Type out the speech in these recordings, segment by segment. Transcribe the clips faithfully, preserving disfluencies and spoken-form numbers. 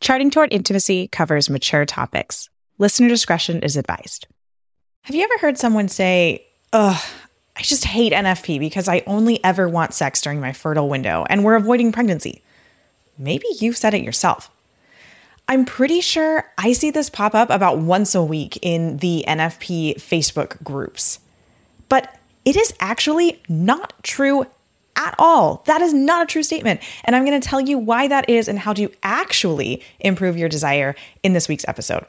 Charting Toward Intimacy covers mature topics. Listener discretion is advised. Have you ever heard someone say, ugh, I just hate N F P because I only ever want sex during my fertile window and we're avoiding pregnancy? Maybe you've said it yourself. I'm pretty sure I see this pop up about once a week in the N F P Facebook groups. But it is actually not true at all. That is not a true statement. And I'm going to tell you why that is and how to actually improve your desire in this week's episode.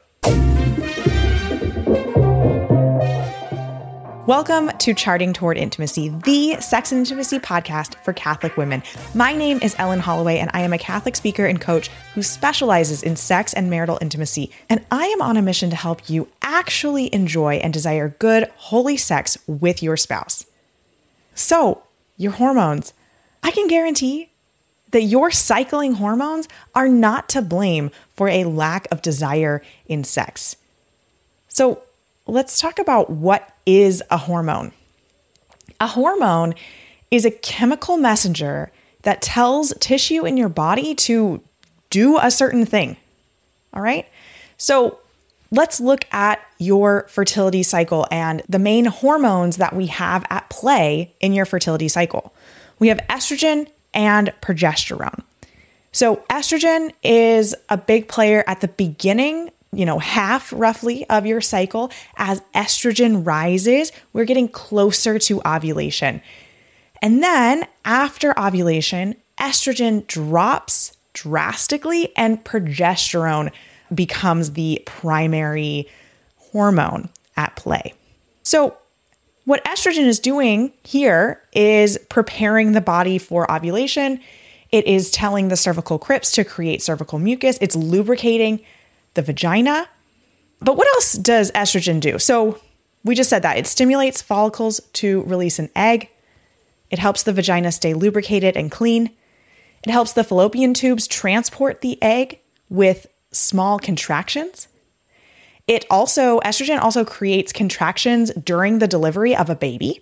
Welcome to Charting Toward Intimacy, the sex and intimacy podcast for Catholic women. My name is Ellen Holloway, and I am a Catholic speaker and coach who specializes in sex and marital intimacy. And I am on a mission to help you actually enjoy and desire good, holy sex with your spouse. So, your hormones. I can guarantee that your cycling hormones are not to blame for a lack of desire in sex. So, let's talk about what is a hormone. A hormone is a chemical messenger that tells tissue in your body to do a certain thing. All right? So let's look at your fertility cycle and the main hormones that we have at play in your fertility cycle. We have estrogen and progesterone. So estrogen is a big player at the beginning, you know, half roughly of your cycle. As estrogen rises, we're getting closer to ovulation. And then after ovulation, estrogen drops drastically and progesterone becomes the primary hormone at play. So what estrogen is doing here is preparing the body for ovulation. It is telling the cervical crypts to create cervical mucus. It's lubricating the vagina. But what else does estrogen do? So we just said that it stimulates follicles to release an egg. It helps the vagina stay lubricated and clean. It helps the fallopian tubes transport the egg with small contractions. It also, estrogen also creates contractions during the delivery of a baby.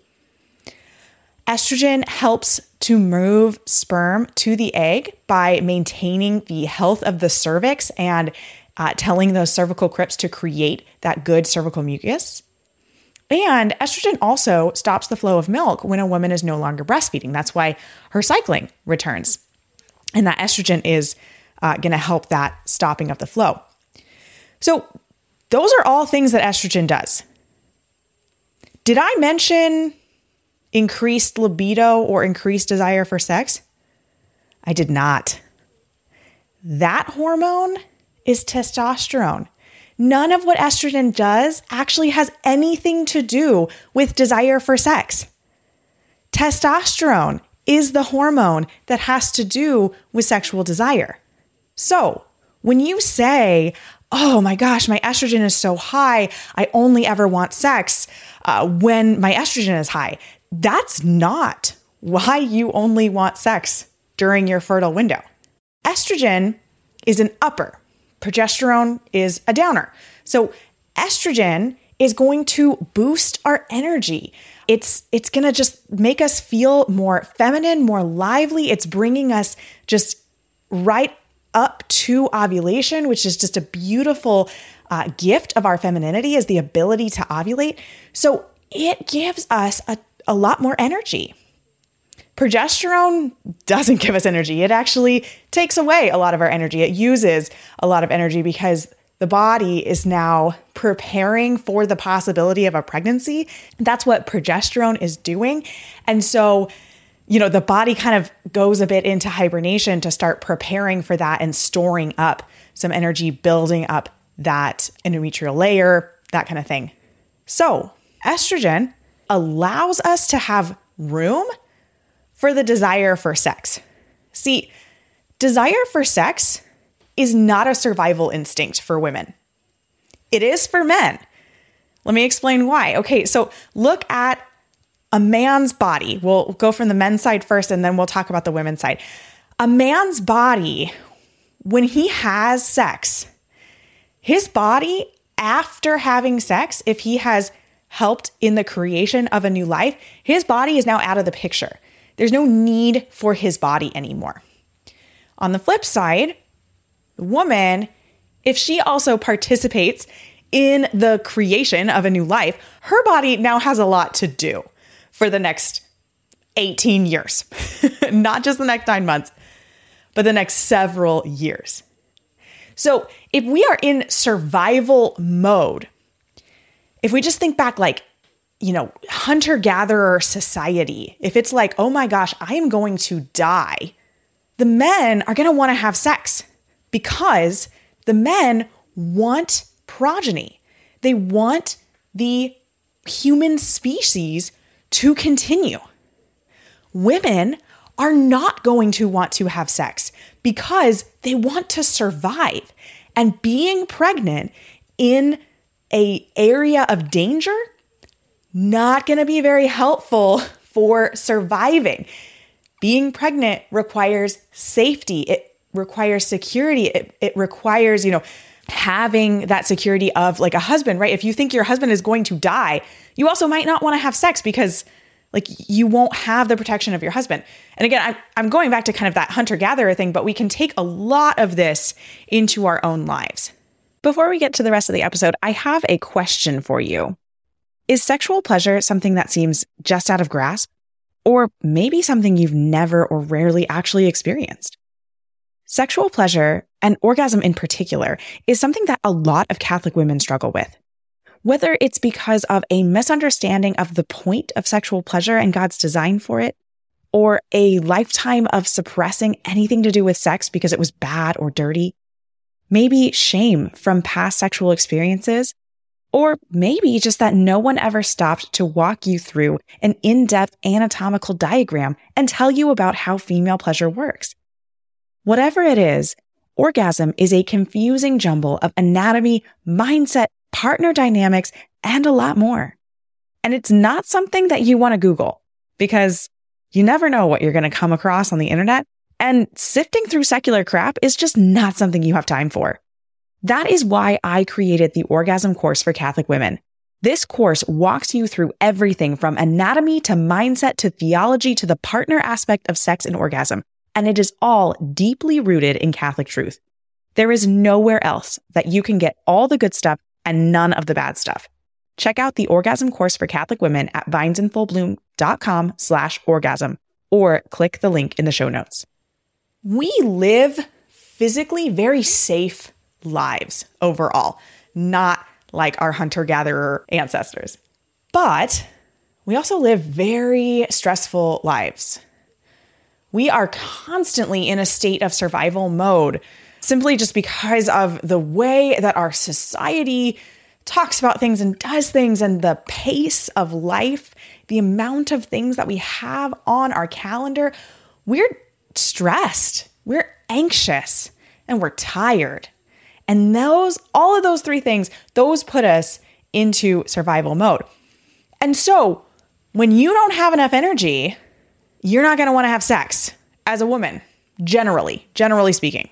Estrogen helps to move sperm to the egg by maintaining the health of the cervix and uh, telling those cervical crypts to create that good cervical mucus. And estrogen also stops the flow of milk when a woman is no longer breastfeeding. That's why her cycling returns. And that estrogen is uh, going to help that stopping of the flow. So those are all things that estrogen does. Did I mention increased libido or increased desire for sex? I did not. That hormone is testosterone. None of what estrogen does actually has anything to do with desire for sex. Testosterone is the hormone that has to do with sexual desire. So when you say, oh my gosh, my estrogen is so high, I only ever want sex uh, when my estrogen is high, that's not why you only want sex during your fertile window. Estrogen is an upper. Progesterone is a downer. So estrogen is going to boost our energy. It's it's going to just make us feel more feminine, more lively. It's bringing us just right up to ovulation, which is just a beautiful uh, gift of our femininity, is the ability to ovulate. So it gives us a, a lot more energy. Progesterone doesn't give us energy. It actually takes away a lot of our energy. It uses a lot of energy because the body is now preparing for the possibility of a pregnancy. That's what progesterone is doing. And so, you know, the body kind of goes a bit into hibernation to start preparing for that and storing up some energy, building up that endometrial layer, that kind of thing. So estrogen allows us to have room for the desire for sex. See, desire for sex is not a survival instinct for women. It is for men. Let me explain why. Okay, so look at a man's body. We'll go from the men's side first, and then we'll talk about the women's side. A man's body, when he has sex, his body, after having sex, if he has helped in the creation of a new life, his body is now out of the picture. There's no need for his body anymore. On the flip side, The woman, if she also participates in the creation of a new life, her body now has a lot to do for the next eighteen years, not just the next nine months, but the next several years. So if we are in survival mode, if we just think back like, you know, hunter-gatherer society, if it's like, oh my gosh, I am going to die, the men are going to want to have sex because the men want progeny. They want the human species to continue. Women are not going to want to have sex because they want to survive. And being pregnant in an area of danger, not going to be very helpful for surviving. Being pregnant requires safety. It requires security. It, it requires, you know, having that security of like a husband, right? If you think your husband is going to die, you also might not want to have sex because like you won't have the protection of your husband. And again, I'm, I'm going back to kind of that hunter-gatherer thing, but we can take a lot of this into our own lives. Before we get to the rest of the episode, I have a question for you. Is sexual pleasure something that seems just out of grasp? Or maybe something you've never or rarely actually experienced? Sexual pleasure, and orgasm in particular, is something that a lot of Catholic women struggle with. Whether it's because of a misunderstanding of the point of sexual pleasure and God's design for it, or a lifetime of suppressing anything to do with sex because it was bad or dirty, maybe shame from past sexual experiences, or maybe just that no one ever stopped to walk you through an in-depth anatomical diagram and tell you about how female pleasure works. Whatever it is, orgasm is a confusing jumble of anatomy, mindset, partner dynamics, and a lot more. And it's not something that you want to Google because you never know what you're going to come across on the internet. And sifting through secular crap is just not something you have time for. That is why I created the Orgasm course for Catholic women. This course walks you through everything from anatomy to mindset to theology to the partner aspect of sex and orgasm. And it is all deeply rooted in Catholic truth. There is nowhere else that you can get all the good stuff and none of the bad stuff. Check out the Orgasm course for Catholic women at vinesinfullbloom.com slash orgasm or click the link in the show notes. We live physically very safe lives overall, not like our hunter-gatherer ancestors. But we also live very stressful lives. We are constantly in a state of survival mode, simply just because of the way that our society talks about things and does things and the pace of life, the amount of things that we have on our calendar. We're stressed, we're anxious, and we're tired. And those, all of those three things, those put us into survival mode. And so when you don't have enough energy, you're not going to want to have sex as a woman, generally, generally speaking.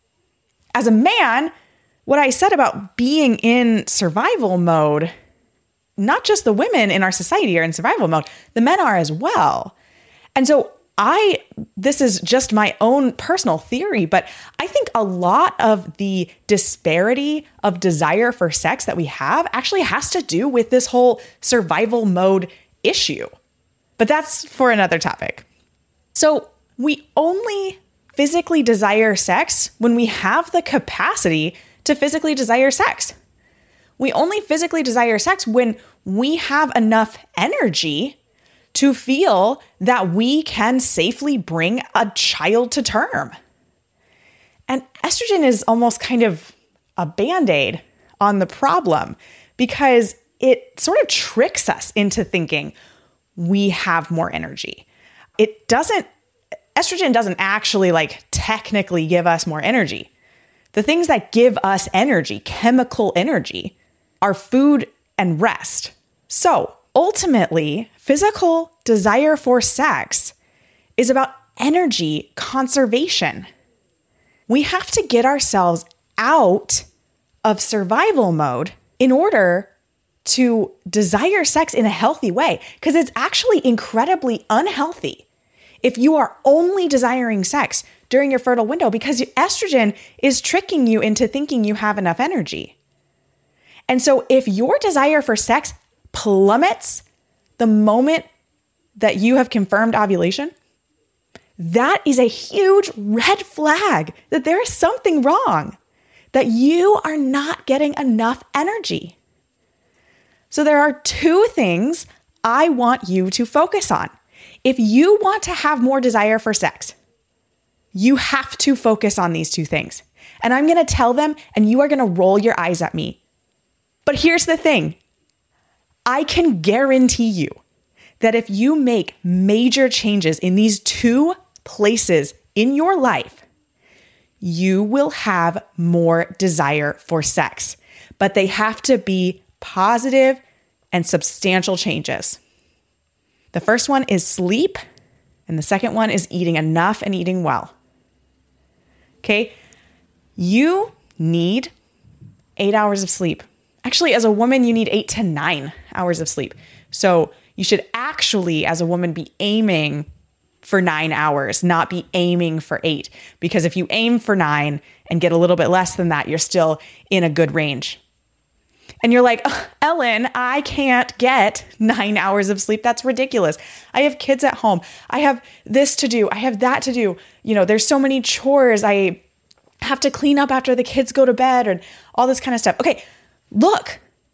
As a man, what I said about being in survival mode, not just the women in our society are in survival mode, the men are as well. And so I, this is just my own personal theory, but I think a lot of the disparity of desire for sex that we have actually has to do with this whole survival mode issue. But that's for another topic. So we only physically desire sex when we have the capacity to physically desire sex. We only physically desire sex when we have enough energy to feel that we can safely bring a child to term. And estrogen is almost kind of a Band-Aid on the problem because it sort of tricks us into thinking we have more energy. It doesn't, estrogen doesn't actually like technically give us more energy. The things that give us energy, chemical energy, are food and rest. So ultimately, physical desire for sex is about energy conservation. We have to get ourselves out of survival mode in order to desire sex in a healthy way, because it's actually incredibly unhealthy if you are only desiring sex during your fertile window because estrogen is tricking you into thinking you have enough energy. And so if your desire for sex plummets the moment that you have confirmed ovulation, that is a huge red flag that there is something wrong, that you are not getting enough energy. So there are two things I want you to focus on. If you want to have more desire for sex, you have to focus on these two things. And I'm going to tell them, and you are going to roll your eyes at me. But here's the thing. I can guarantee you that if you make major changes in these two places in your life, you will have more desire for sex. But they have to be positive and substantial changes. The first one is sleep, and the second one is eating enough and eating well. Okay? You need eight hours of sleep. Actually, as a woman, you need eight to nine hours of sleep. So you should actually, as a woman, be aiming for nine hours, not be aiming for eight. Because if you aim for nine and get a little bit less than that, you're still in a good range. And you're like, Ellen, I can't get nine hours of sleep. That's ridiculous. I have kids at home. I have this to do. I have that to do. You know, there's so many chores. I have to clean up after the kids go to bed and all this kind of stuff. Okay, look,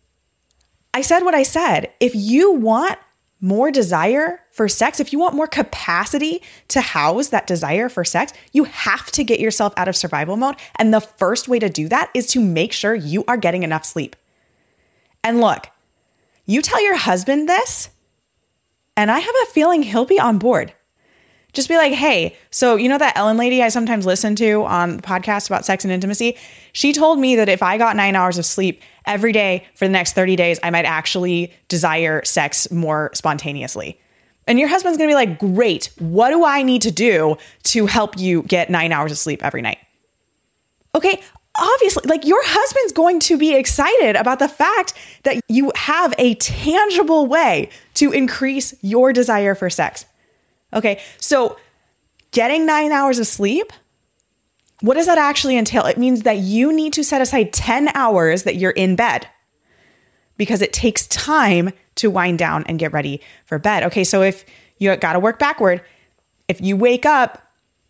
I said what I said. If you want more desire for sex, if you want more capacity to house that desire for sex, you have to get yourself out of survival mode. And the first way to do that is to make sure you are getting enough sleep. And look, you tell your husband this, and I have a feeling he'll be on board. Just be like, hey, so you know that Ellen lady I sometimes listen to on the podcast about sex and intimacy? She told me that if I got nine hours of sleep every day for the next thirty days, I might actually desire sex more spontaneously. And your husband's going to be like, great, what do I need to do to help you get nine hours of sleep every night? Okay, obviously, like your husband's going to be excited about the fact that you have a tangible way to increase your desire for sex. Okay, so getting nine hours of sleep, what does that actually entail? It means that you need to set aside ten hours that you're in bed because it takes time to wind down and get ready for bed. Okay, so if you got to work backward, if you wake up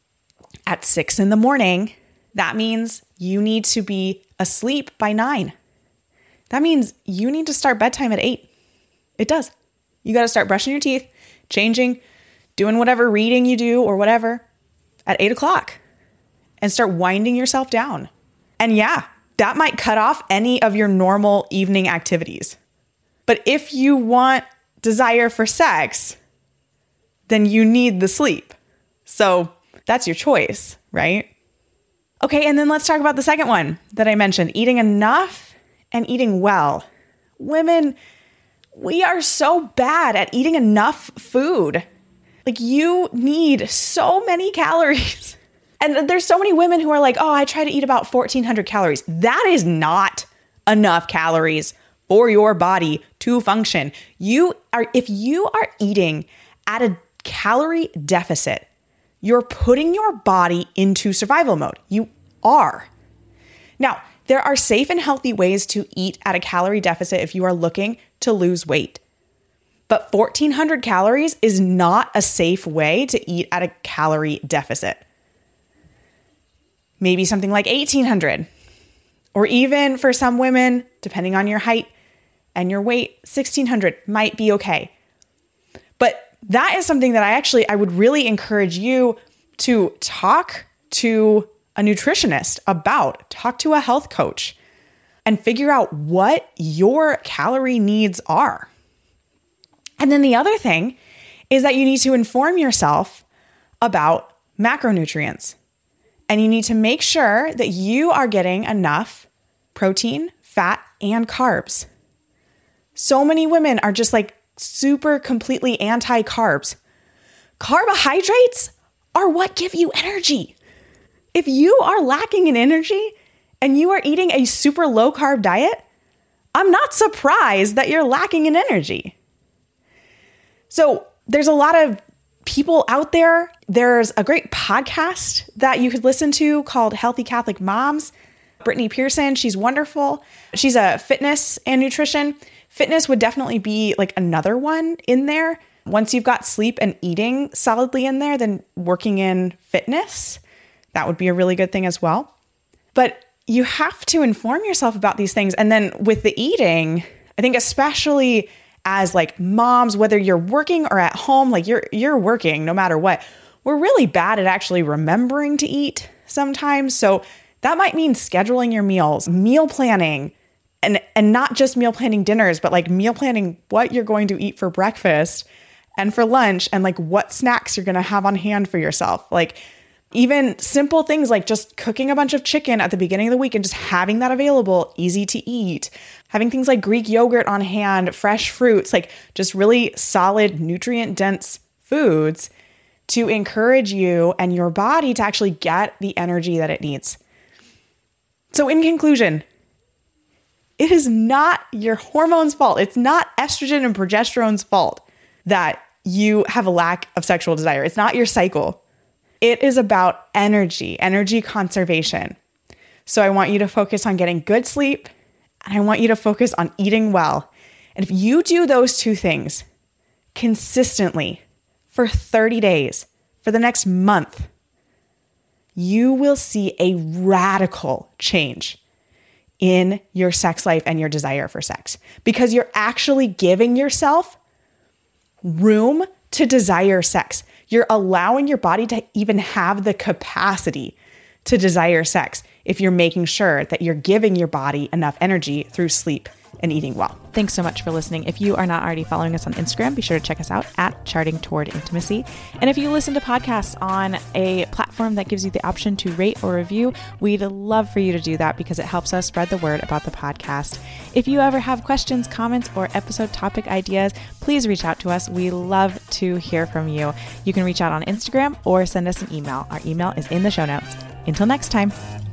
at six in the morning, that means you need to be asleep by nine. That means you need to start bedtime at eight. It does. You got to start brushing your teeth, changing, doing whatever reading you do or whatever at eight o'clock and start winding yourself down. And yeah, that might cut off any of your normal evening activities. But if you want desire for sex, then you need the sleep. So that's your choice, right? Okay, and then let's talk about the second one that I mentioned, eating enough and eating well. Women, we are so bad at eating enough food. Like you need so many calories. And there's so many women who are like, oh, I try to eat about fourteen hundred calories. That is not enough calories for your body to function. You are, if you are eating at a calorie deficit, you're putting your body into survival mode. You are. Now, there are safe and healthy ways to eat at a calorie deficit if you are looking to lose weight. But fourteen hundred calories is not a safe way to eat at a calorie deficit. Maybe something like eighteen hundred. Or even for some women, depending on your height and your weight, sixteen hundred might be okay. But that is something that I actually, I would really encourage you to talk to a nutritionist about, talk to a health coach, and figure out what your calorie needs are. And then the other thing is that you need to inform yourself about macronutrients. And you need to make sure that you are getting enough protein, fat, and carbs. So many women are just like super completely anti-carbs. Carbohydrates are what give you energy. If you are lacking in energy and you are eating a super low carb diet, I'm not surprised that you're lacking in energy. So there's a lot of people out there There's a great podcast that you could listen to called Healthy Catholic Moms. Brittany Pearson, she's wonderful. She's a fitness and nutrition. Fitness would definitely be like another one in there. Once you've got sleep and eating solidly in there, then working in fitness, that would be a really good thing as well. But you have to inform yourself about these things. And then with the eating, I think especially as like moms, whether you're working or at home, like you're you're working no matter what, we're really bad at actually remembering to eat sometimes. So that might mean scheduling your meals, meal planning, and and not just meal planning dinners, but like meal planning what you're going to eat for breakfast and for lunch, and like what snacks you're going to have on hand for yourself. Like even simple things like just cooking a bunch of chicken at the beginning of the week and just having that available, easy to eat. Having things like Greek yogurt on hand, fresh fruits, like just really solid, nutrient-dense foods to encourage you and your body to actually get the energy that it needs. So in conclusion, it is not your hormones' fault. It's not estrogen and progesterone's fault that you have a lack of sexual desire. It's not your cycle. It is about energy, energy conservation. So I want you to focus on getting good sleep, and I want you to focus on eating well. And if you do those two things consistently for thirty days, for the next month, you will see a radical change in your sex life and your desire for sex, because you're actually giving yourself room to desire sex. You're allowing your body to even have the capacity to desire sex if you're making sure that you're giving your body enough energy through sleep and eating well. Thanks so much for listening. If you are not already following us on Instagram, be sure to check us out at Charting Toward Intimacy. And if you listen to podcasts on a platform that gives you the option to rate or review, we'd love for you to do that because it helps us spread the word about the podcast. If you ever have questions, comments, or episode topic ideas, please reach out to us. We love to hear from you. You can reach out on Instagram or send us an email. Our email is in the show notes. Until next time.